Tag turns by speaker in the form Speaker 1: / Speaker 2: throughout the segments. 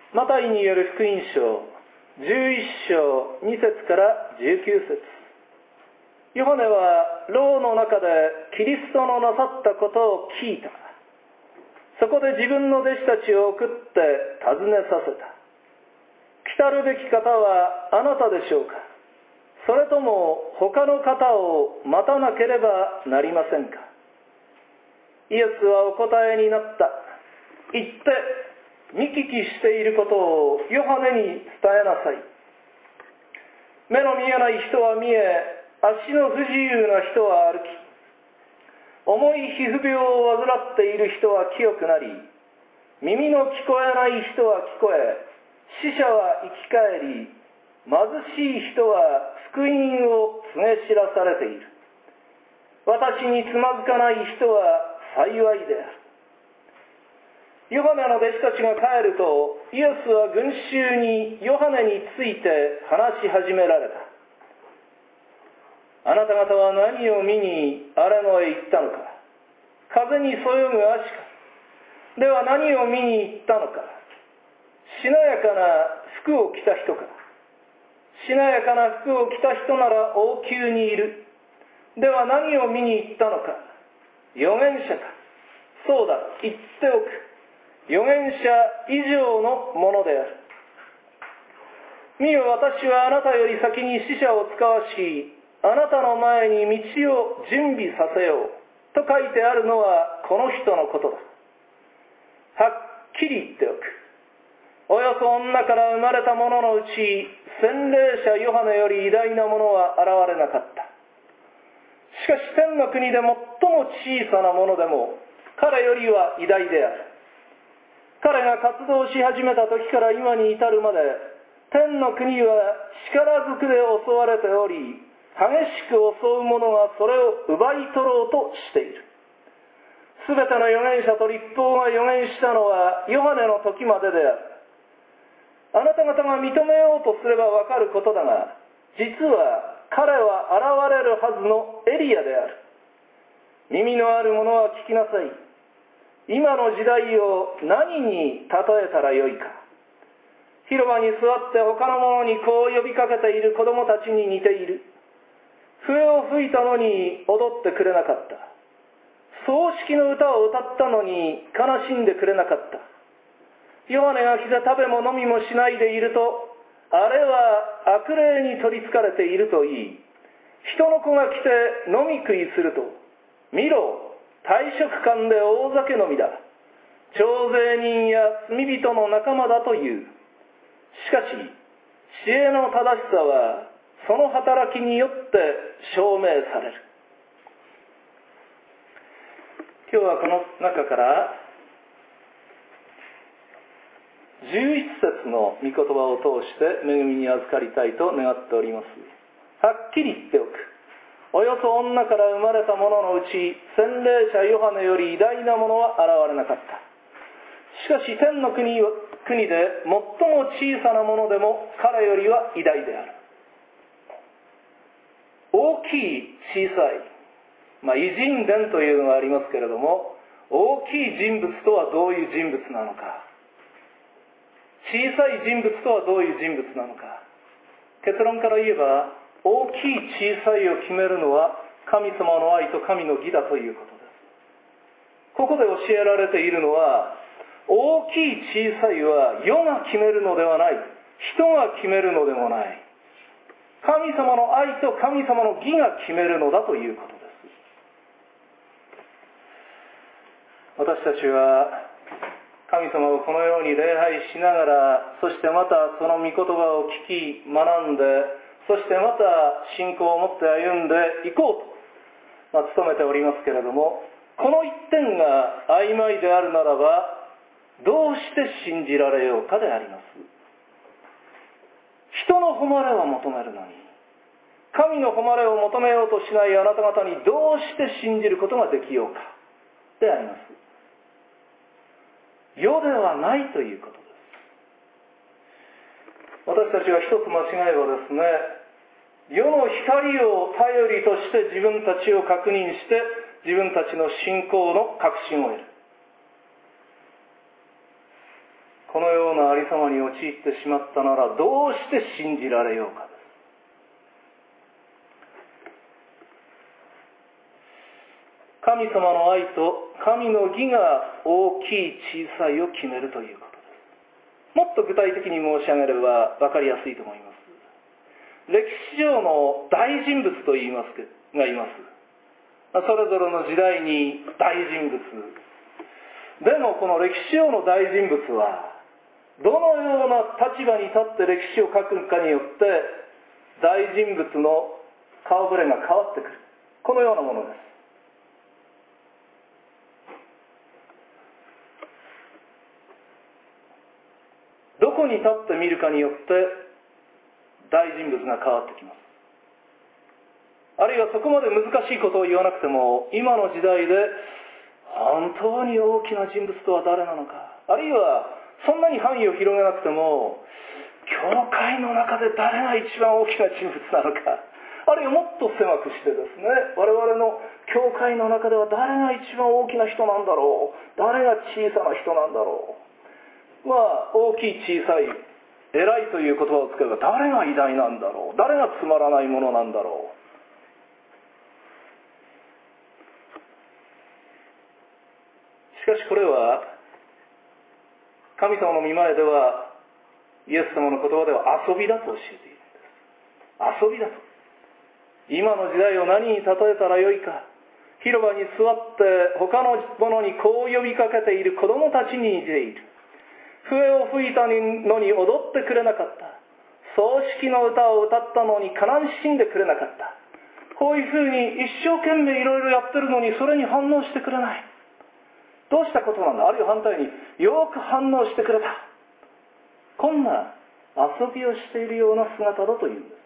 Speaker 1: マタイによる福音書11章2節から19節。ヨハネは牢の中でキリストのなさったことを聞いた。そこで自分の弟子たちを送って尋ねさせた。来たるべき方はあなたでしょうか。それとも他の方を待たなければなりませんか。イエスはお答えになった。言って見聞きしていることをヨハネに伝えなさい。目の見えない人は見え、足の不自由な人は歩き、重い皮膚病を患っている人は清くなり、耳の聞こえない人は聞こえ、死者は生き返り、貧しい人は福音を告げ知らされている。私につまずかない人は幸いである。ヨハネの弟子たちが帰ると、イエスは群衆にヨハネについて話し始められた。あなた方は何を見に荒野へ行ったのか。風にそよぐアシカ。では何を見に行ったのか。しなやかな服を着た人か。しなやかな服を着た人なら王宮にいる。では何を見に行ったのか。預言者か。そうだ、言っておく。預言者以上のものである。見よ、私はあなたより先に使者を使わし、あなたの前に道を準備させようと書いてあるのはこの人のことだ。はっきり言っておく。およそ女から生まれた者のうち、洗礼者ヨハネより偉大なものは現れなかった。しかし天の国で最も小さなものでも彼よりは偉大である。彼が活動し始めた時から今に至るまで、天の国は力ずくで襲われており、激しく襲う者がそれを奪い取ろうとしている。すべての預言者と律法が預言したのはヨハネの時までである。あなた方が認めようとすればわかることだが、実は彼は現れるはずのエリアである。耳のある者は聞きなさい。今の時代を何に例えたらよいか。広場に座って他の者にこう呼びかけている子供たちに似ている。笛を吹いたのに踊ってくれなかった。葬式の歌を歌ったのに悲しんでくれなかった。ヨハネが来て食べも飲みもしないでいると、あれは悪霊に取りつかれていると言い、人の子が来て飲み食いすると、見ろ、大食漢で大酒飲みだ。徴税人や罪人の仲間だという。しかし、知恵の正しさは、その働きによって証明される。今日はこの中から11節の御言葉を通して恵みに預かりたいと願っております。はっきり言っておく。およそ女から生まれた者のうち、洗礼者ヨハネより偉大なものは現れなかった。しかし天の国で最も小さなものでも彼よりは偉大である。大きい、小さい、偉人伝というのがありますけれども、大きい人物とはどういう人物なのか、小さい人物とはどういう人物なのか。結論から言えば、大きい小さいを決めるのは神様の愛と神の義だということです。ここで教えられているのは、大きい小さいは世が決めるのではない、人が決めるのでもない、神様の愛と神様の義が決めるのだということです。私たちは神様をこのように礼拝しながら、そしてまたその御言葉を聞き学んで、そしてまた信仰を持って歩んでいこうと、努めておりますけれども、この一点が曖昧であるならば、どうして信じられようかであります。人の誉れを求めるのに、神の誉れを求めようとしないあなた方にどうして信じることができようかであります。世ではないということです。私たちが一つ間違えばですね、世の光を頼りとして自分たちを確認して、自分たちの信仰の確信を得る。ここのようなありさまに陥ってしまったならどうして信じられようかです。神様の愛と神の義が大きい小さいを決めるということです。もっと具体的に申し上げれば分かりやすいと思います。歴史上の大人物と言いますがいます。それぞれの時代に大人物。でもこの歴史上の大人物はどのような立場に立って歴史を書くかによって大人物の顔ぶれが変わってくる。このようなものです。どこに立って見るかによって大人物が変わってきます。あるいはそこまで難しいことを言わなくても、今の時代で本当に大きな人物とは誰なのか、あるいはそんなに範囲を広げなくても教会の中で誰が一番大きな人物なのか、あるいはもっと狭くしてですね、我々の教会の中では誰が一番大きな人なんだろう、誰が小さな人なんだろう、大きい小さい偉いという言葉を使えば誰が偉大なんだろう、誰がつまらないものなんだろう。しかしこれは神様の御前ではイエス様の言葉では遊びだと教えているんです。遊びだと。今の時代を何に例えたらよいか、広場に座って他の者にこう呼びかけている子供たちに似ている。笛を吹いたのに踊ってくれなかった。葬式の歌を歌ったのに悲しんでくれなかった。こういうふうに一生懸命いろいろやってるのにそれに反応してくれない。どうしたことなんだ。あるいは反対によく反応してくれた。こんな遊びをしているような姿だというんです。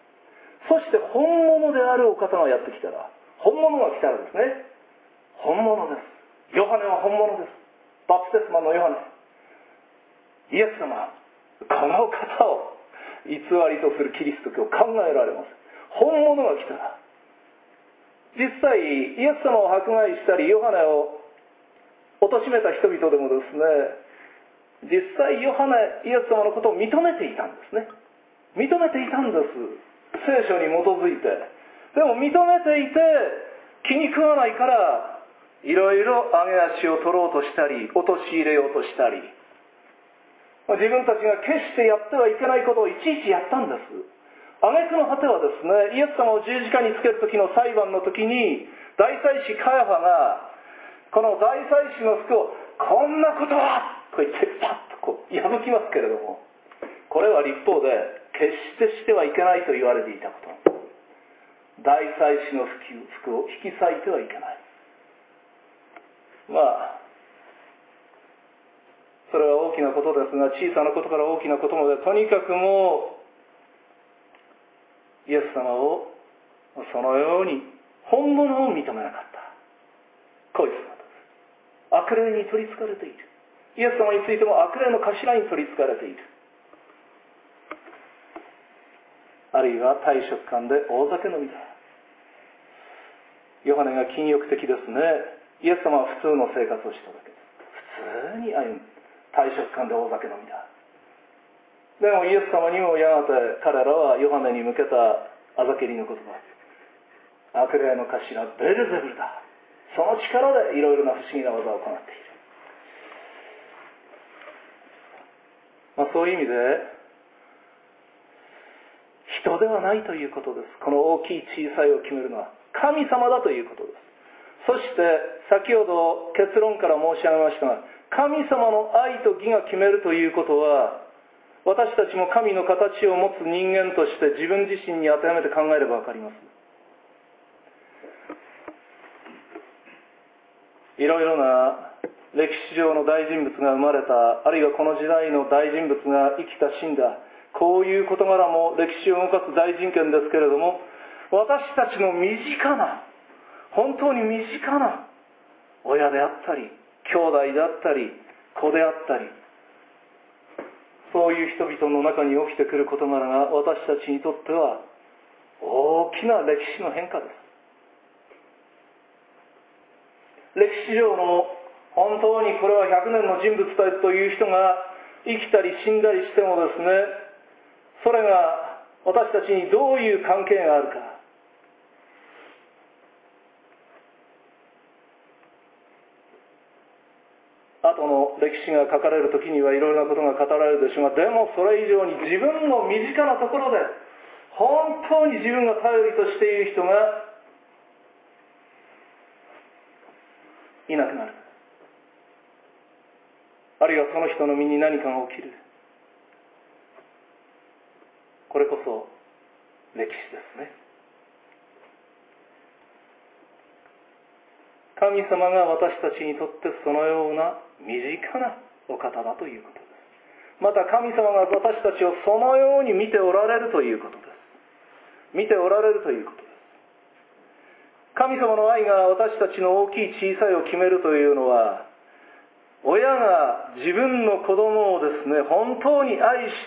Speaker 1: そして本物であるお方がやってきたら、本物が来たらですね、本物です。ヨハネは本物です。バプテスマのヨハネ、イエス様、この方を偽りとするキリスト教を考えられます。本物が来たら、実際イエス様を迫害したりヨハネを貶めた人々でもですね、実際イエス様のことを認めていたんですね。認めていたんです。聖書に基づいて。でも認めていて気に食わないからいろいろ上げ足を取ろうとしたり陥れようとしたり、自分たちが決してやってはいけないことをいちいちやったんです。挙句の果てはですね、イエス様を十字架につける時の裁判の時に大祭司カヤファがこの大祭司の服をこんなことはと言ってパッとこう破きますけれども、これは立法で決してしてはいけないと言われていたこと。大祭司の服を引き裂いてはいけない。それは大きなことですが、小さなことから大きなことまで、とにかくもうイエス様をそのように本物を認めなかった。こういう姿です。悪霊に取りつかれている。イエス様についても悪霊の頭に取りつかれている。あるいは大食漢で大酒飲みだ。ヨハネが禁欲的ですね。イエス様は普通の生活をしただけです。普通に歩む。大食漢で大酒飲みだ。でもイエス様にもやがて彼らはヨハネに向けたあざけりの言葉、悪霊の頭ベルゼブルだ、その力でいろいろな不思議な技を行っている。そういう意味で人ではないということです。この大きい小さいを決めるのは神様だということです。そして先ほど結論から申し上げましたが、神様の愛と義が決めるということは、私たちも神の形を持つ人間として自分自身に当てはめて考えれば分かります。いろいろな歴史上の大人物が生まれた、あるいはこの時代の大人物が生きた死んだ、こういう事柄も歴史を動かす大人権ですけれども、私たちの身近な、本当に身近な親であったり兄弟であったり子であったり、そういう人々の中に起きてくる事柄が私たちにとっては大きな歴史の変化です。歴史上の本当にこれは100年の人物だという人が生きたり死んだりしてもですね、それが私たちにどういう関係があるか。後の歴史が書かれる時にはいろいろなことが語られるでしょうが、でもそれ以上に自分の身近なところで本当に自分が頼りとしている人がいなくなる。あるいはその人の身に何かが起きる。これこそ歴史ですね。神様が私たちにとってそのような身近なお方だということです。また神様が私たちをそのように見ておられるということです。見ておられるということです。神様の愛が私たちの大きい小さいを決めるというのは、親が自分の子供をですね、本当に愛して、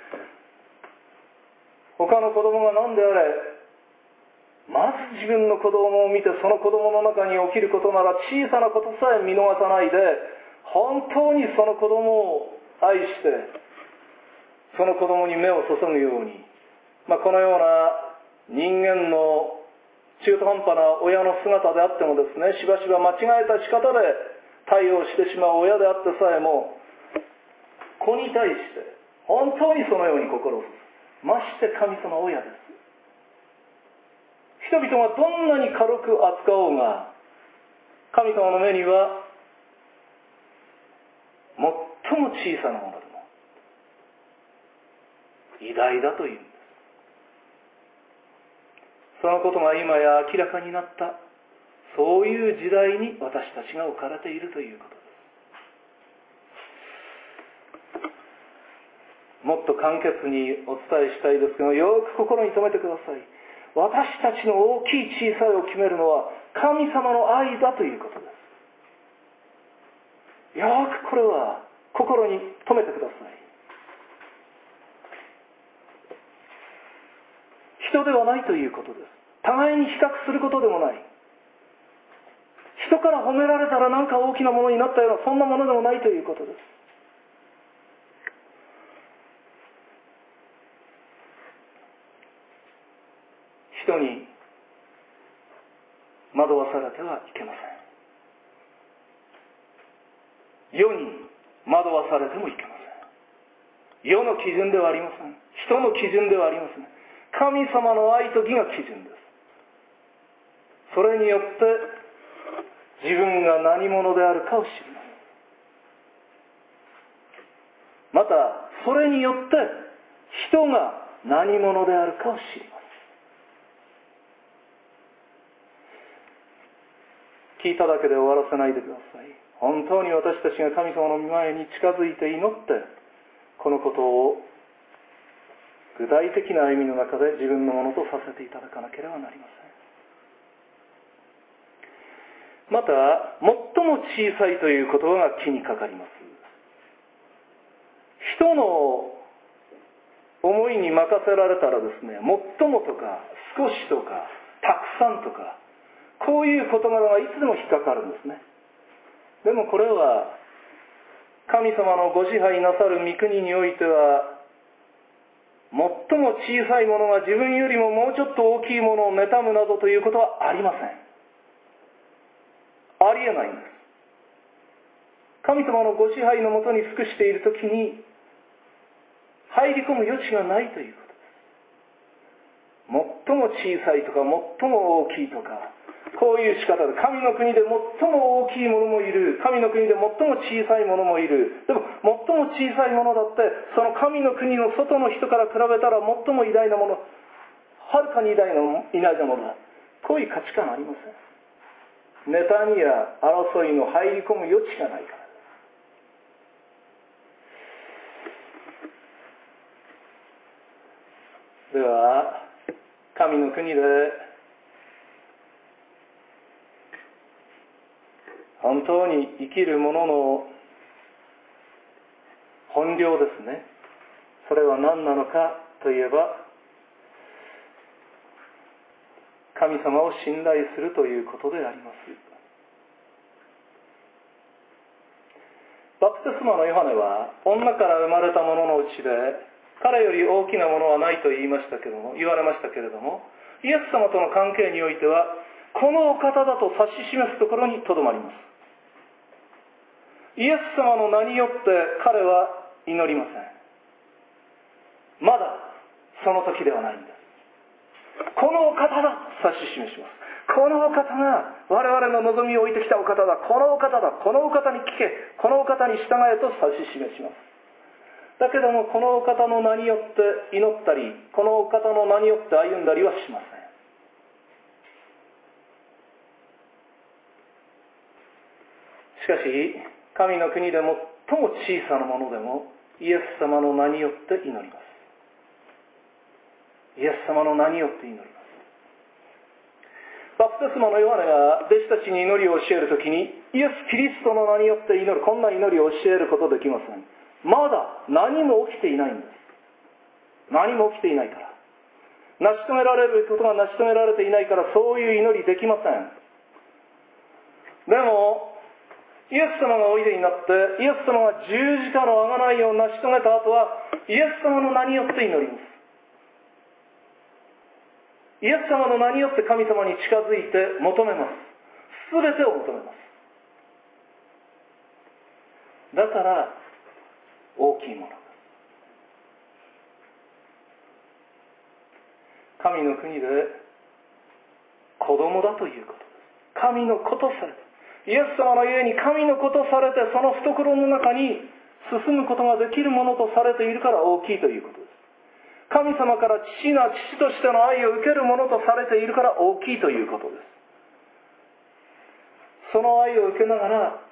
Speaker 1: 他の子供が何であれ、まず自分の子供を見て、その子供の中に起きることなら小さなことさえ見逃さないで、本当にその子供を愛して、その子供に目を注ぐように、このような人間の中途半端な親の姿であってもですね、しばしば間違えた仕方で対応してしまう親であってさえも、子に対して本当にそのように心を注ぐ。まして神様親です。人々がどんなに軽く扱おうが、神様の目には最も小さなものでも偉大だというんです。そのことが今や明らかになった、そういう時代に私たちが置かれているということです。もっと簡潔にお伝えしたいですけど、よく心に留めてください。私たちの大きい小さいを決めるのは神様の愛だということです。よくこれは心に留めてください。人ではないということです。互いに比較することでもない。人から褒められたら何か大きなものになったような、そんなものでもないということです。人に惑わされてはいけません。世に惑わされてもいけません。世の基準ではありません。人の基準ではありません。神様の愛と義が基準です。それによって自分が何者であるかを知ります。またそれによって人が何者であるかを知ります。聞いただけで終わらせないでください。本当に私たちが神様の御前に近づいて祈って、このことを具体的な歩みの中で自分のものとさせていただかなければなりません。また、最も小さいという言葉が気にかかります。人の思いに任せられたらですね、最もとか少しとかたくさんとか、こういう事柄がいつでも引っかかるんですね。でもこれは神様のご支配なさる御国においては、最も小さいものが自分よりももうちょっと大きいものを妬むなどということはありません。ありえないんです。神様のご支配のもとに服しているときに入り込む余地がないということです。最も小さいとか最も大きいとか、こういう仕方で、神の国で最も大きいものもいる、神の国で最も小さいものもいる。でも最も小さいものだって、その神の国の外の人から比べたら最も偉大なもの、はるかに偉大なものだ。こういう価値観ありません。妬みや争いの入り込む余地がないから。では神の国で本当に生きる者の本領ですね。それは何なのかといえば、神様を信頼するということであります。 バプテスマのヨハネは女から生まれた者のうちで彼より大きなものはないと言われましたけれども、イエス様との関係においてはこのお方だと指し示すところにとどまります。イエス様の名によって彼は祈りません。まだその時ではないんです。このお方だと指し示します。このお方が我々の望みを置いてきたお方だ。このお方だ。このお方に聞け。このお方に従えと指し示します。だけどもこのお方の名によって祈ったり、このお方の名によって歩んだりはしません。しかし神の国で最も小さなものでもイエス様の名によって祈ります。イエス様の名によって祈ります。バプテスマのヨハネが弟子たちに祈りを教えるときに、イエス・キリストの名によって祈る、こんな祈りを教えることできません。まだ何も起きていないんです。何も起きていないから。成し遂げられることが成し遂げられていないから、そういう祈りできません。でもイエス様がおいでになって、イエス様が十字架の贖いを成し遂げた後は、イエス様の名によって祈ります。イエス様の名によって神様に近づいて求めます。すべてを求めます。だから大きいものです。神の国で子供だということです。神の子とされて、イエス様のゆえに神の子とされて、その懐の中に進むことができるものとされているから大きいということです。神様から父な父としての愛を受けるものとされているから大きいということです。その愛を受けながら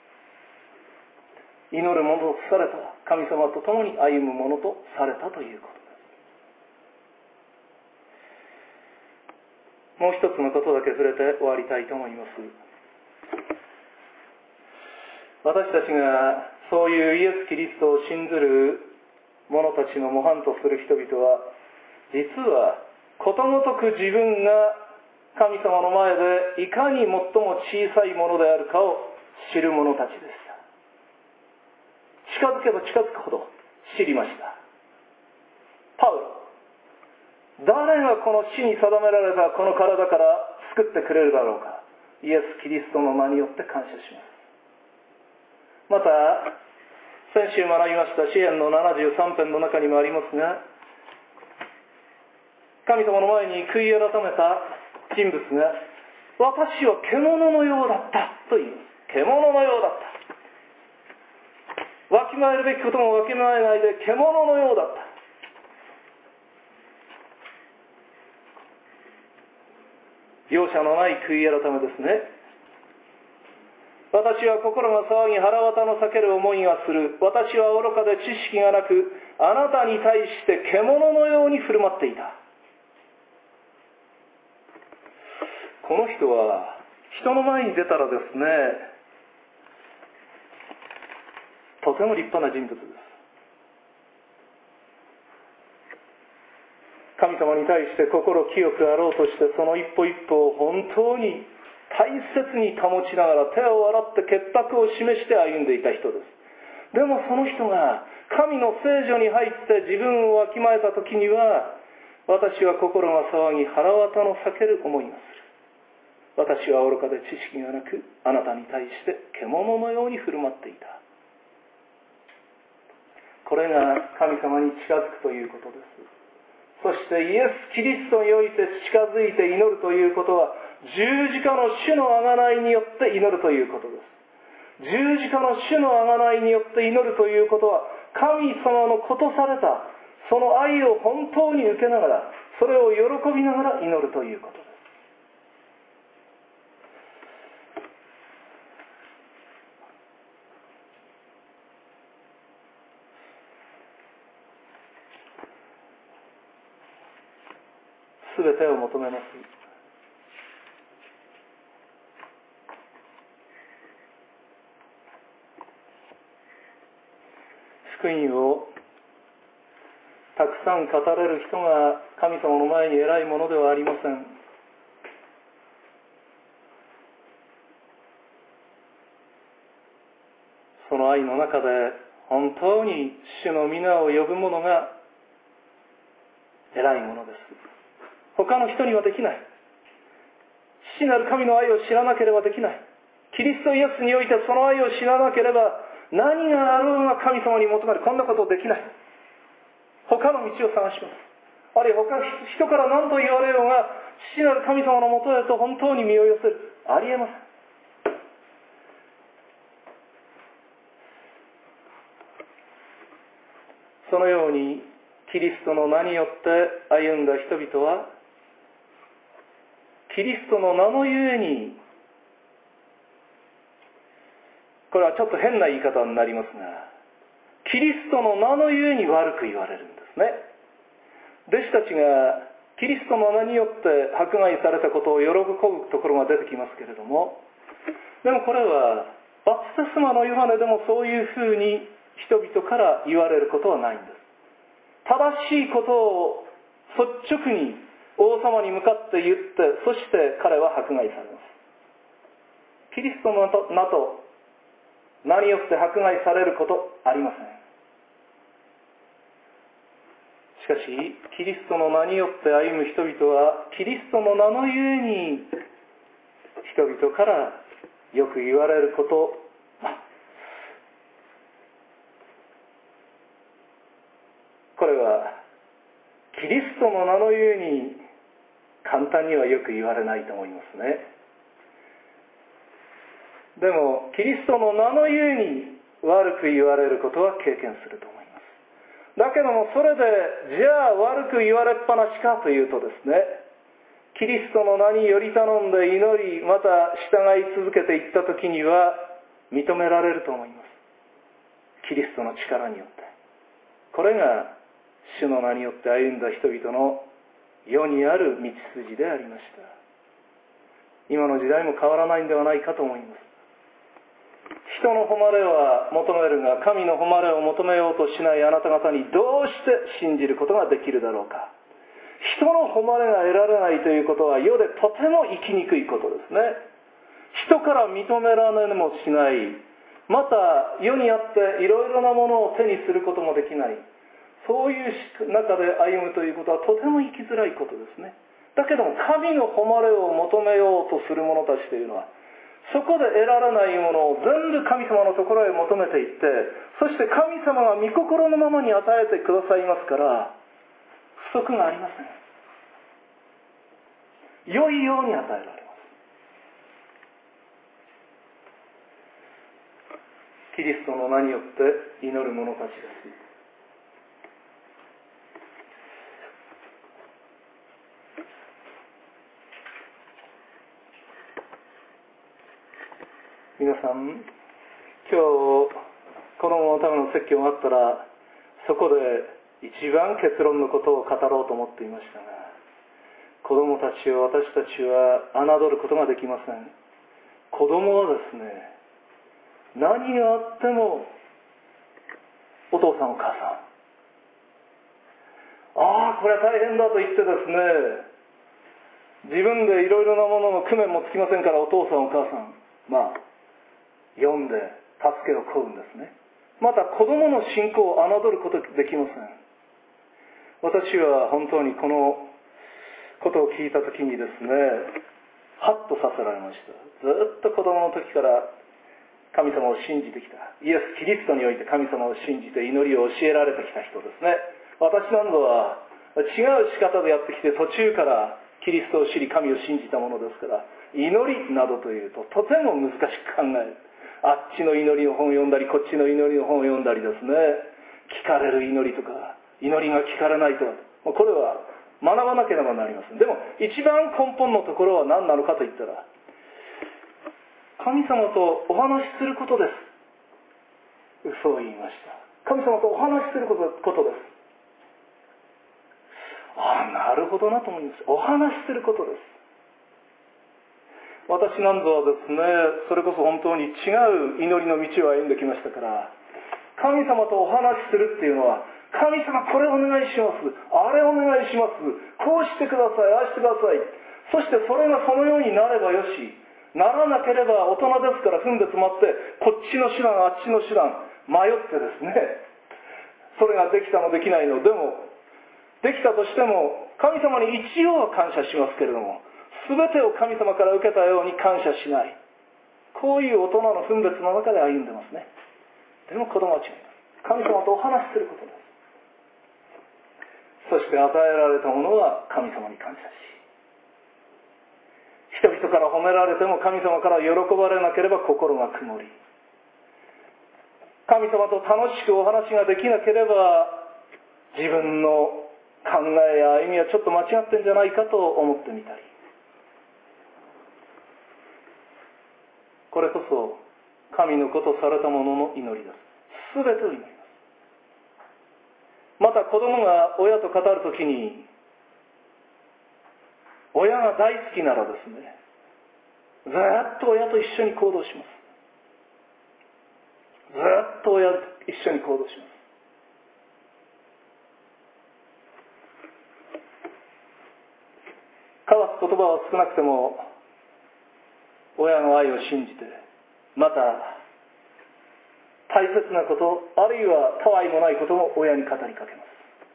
Speaker 1: 祈るものとされた、神様と共に歩むものとされたということです。もう一つのことだけ触れて終わりたいと思います。私たちがそういうイエス・キリストを信ずる者たちの模範とする人々は、実はことごとく自分が神様の前でいかに最も小さいものであるかを知る者たちでした。近づけば近づくほど知りました。パウロ、誰がこの死に定められたこの体から救ってくれるだろうか。イエス・キリストの名によって感謝します。また先週学びました詩篇の73編の中にもありますが、神様の前に悔い改めた人物が、私は獣のようだったと言います。獣のようだった。わきまえるべきこともわきまえないで獣のようだった。容赦のない悔い改めですね。私は心が騒ぎ腹渡の裂ける思いがする。私は愚かで知識がなく、あなたに対して獣のように振る舞っていた。この人は人の前に出たらですね、とても立派な人物です。神様に対して心清くあろうとして、その一歩一歩を本当に大切に保ちながら、手を洗って潔白を示して歩んでいた人です。でもその人が神の聖女に入って自分をわきまえた時には、私は心が騒ぎ腹渡の裂ける思いがする。私は愚かで知識がなく、あなたに対して獣のように振る舞っていた。これが神様に近づくということです。そしてイエス・キリストにおいて近づいて祈るということは、十字架の主の贖いによって祈るということです。十字架の主の贖いによって祈るということは、神様の子とされたその愛を本当に受けながら、それを喜びながら祈るということです。すべてを求めます。福音をたくさん語れる人が神様の前に偉いものではありません。その愛の中で本当に主の皆を呼ぶ者が偉いものです。他の人にはできない。父なる神の愛を知らなければできない。キリストイエスにおいてその愛を知らなければ何があろうが神様に求める。こんなことできない。他の道を探します。あるいは他人から何と言われようが父なる神様のもとへと本当に身を寄せる。ありえません。そのようにキリストの名によって歩んだ人々はキリストの名のゆえに、これはちょっと変な言い方になりますが、キリストの名のゆえに悪く言われるんですね。弟子たちがキリストの名によって迫害されたことを喜ぶところが出てきますけれども、でもこれはバプテスマのヨハネでもそういうふうに人々から言われることはないんです。正しいことを率直に王様に向かって言って、そして彼は迫害されます。キリストの名と名によって迫害されることありません。しかしキリストの名によって歩む人々はキリストの名のゆえに人々からよく言われること、これはキリストの名のゆえに簡単にはよく言われないと思いますね。でもキリストの名のゆえに悪く言われることは経験すると思います。だけどもそれでじゃあ悪く言われっぱなしかというとですね、キリストの名により頼んで祈り、また従い続けていった時には認められると思います。キリストの力によって。これが主の名によって歩んだ人々の世にある道筋でありました。今の時代も変わらないんではないかと思います。人の誉れは求めるが、神の誉れを求めようとしないあなた方にどうして信じることができるだろうか。人の誉れが得られないということは世でとても生きにくいことですね。人から認められもしない、また世にあっていろいろなものを手にすることもできない、そういう中で歩むということはとても生きづらいことですね。だけども神の誉れを求めようとする者たちというのは、そこで得られないものを全部神様のところへ求めていって、そして神様が御心のままに与えてくださいますから、不足がありません。良いように与えられます。キリストの名によって祈る者たちです。皆さん、今日子供のための説教があったら、そこで一番結論のことを語ろうと思っていましたが、子供たちを私たちは侮ることができません。子供はですね、何があってもお父さんお母さん、これは大変だと言ってですね、自分でいろいろなものの工面もつきませんから、お父さんお母さん呼んで助けを請うんですね。また子供の信仰を侮ることできません。私は本当にこのことを聞いたときにですね、ハッとさせられました。ずっと子供の時から神様を信じてきた、イエス・キリストにおいて神様を信じて祈りを教えられてきた人ですね。私なんぞは違う仕方でやってきて、途中からキリストを知り神を信じたものですから、祈りなどというととても難しく考える。あっちの祈りの本を読んだり、こっちの祈りの本を読んだりですね、聞かれる祈りとか祈りが聞かれないと、これは学ばなければなりません。でも一番根本のところは何なのかといったら、神様とお話しすることです。嘘を言いました。神様とお話しすることです。なるほどなと思います。お話しすることです。私なんぞはですね、それこそ本当に違う祈りの道を歩んできましたから、神様とお話しするっていうのは、神様これお願いします、あれお願いします、こうしてください、ああしてください、そしてそれがそのようになればよし、 ならなければ大人ですから分別もあって、こっちの手段あっちの手段迷ってですね、それができたのできないのでも、できたとしても神様に一応は感謝しますけれども、全てを神様から受けたように感謝しない、こういう大人の分別の中で歩んでますね。でも子供は違います。神様とお話しすることです。そして与えられたものは神様に感謝し、人々から褒められても神様から喜ばれなければ心が曇り、神様と楽しくお話ができなければ自分の考えや歩みはちょっと間違ってんじゃないかと思ってみたり、これこそ神の子とされたものの祈りです。すべてを祈ります。また子供が親と語るときに、親が大好きならですね、ずっと親と一緒に行動します。ずっと親と一緒に行動します。交わす言葉は少なくても親の愛を信じて、また大切なこと、あるいはたわいもないことも親に語りかけます。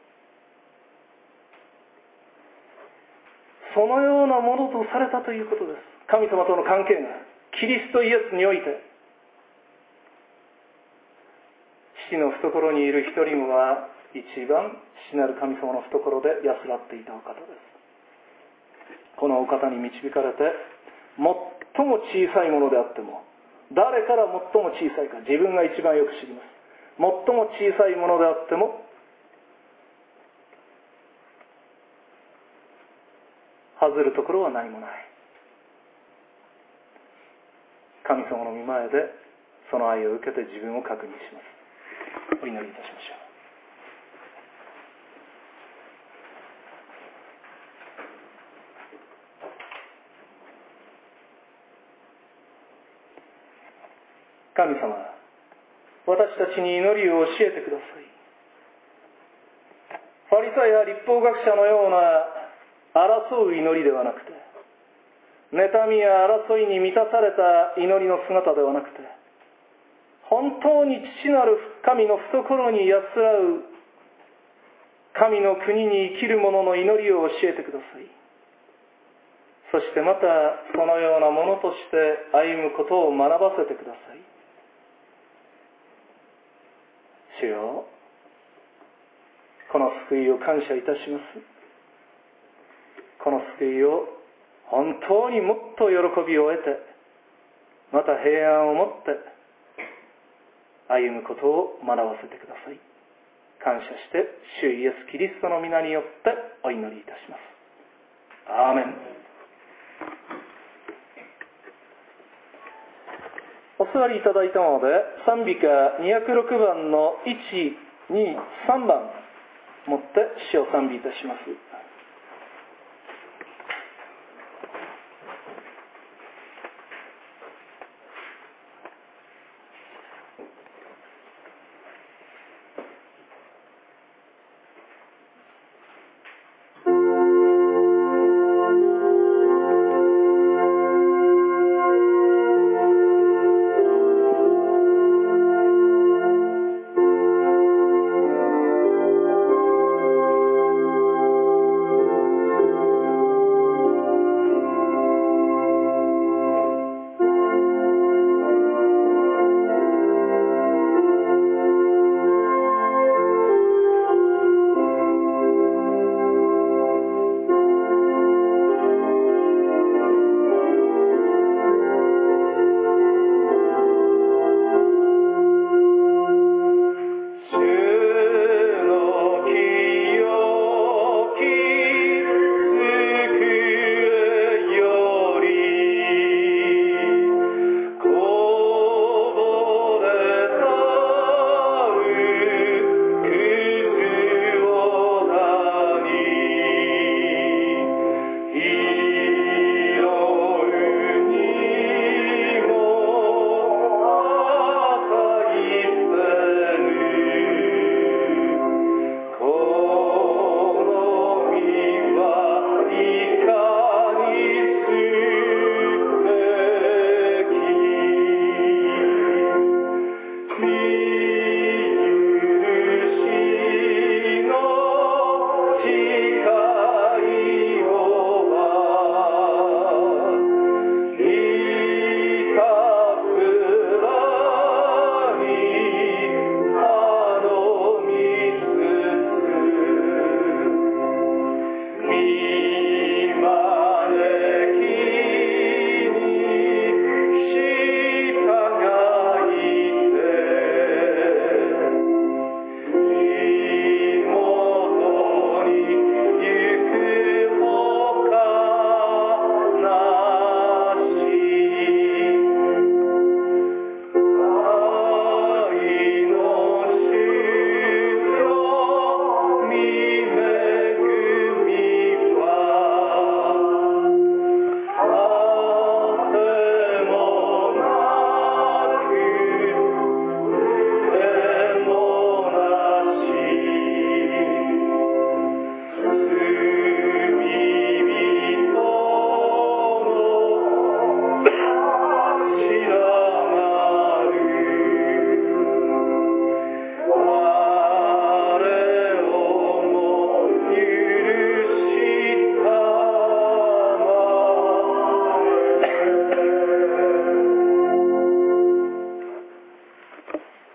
Speaker 1: そのようなものとされたということです。神様との関係がキリストイエスにおいて、父の懐にいる一人もが一番父なる神様の懐で安らっていたお方です。このお方に導かれて、最も小さいものであっても、誰から最も小さいか自分が一番よく知ります。最も小さいものであっても外るところは何もない。神様の御前でその愛を受けて自分を確認します。お祈りいたしましょう。神様、私たちに祈りを教えてください。ファリサイや律法学者のような争う祈りではなくて、妬みや争いに満たされた祈りの姿ではなくて、本当に父なる神の懐に安らう神の国に生きる者の祈りを教えてください。そしてまたそのようなものとして歩むことを学ばせてください。主よ、この救いを感謝いたします。この救いを本当にもっと喜びを得て、また平安を持って歩むことを学ばせてください。感謝して主イエスキリストの皆によってお祈りいたします。アーメン。お座りいただいたので、賛美歌206番の1、2、3番持って主を賛美いたします。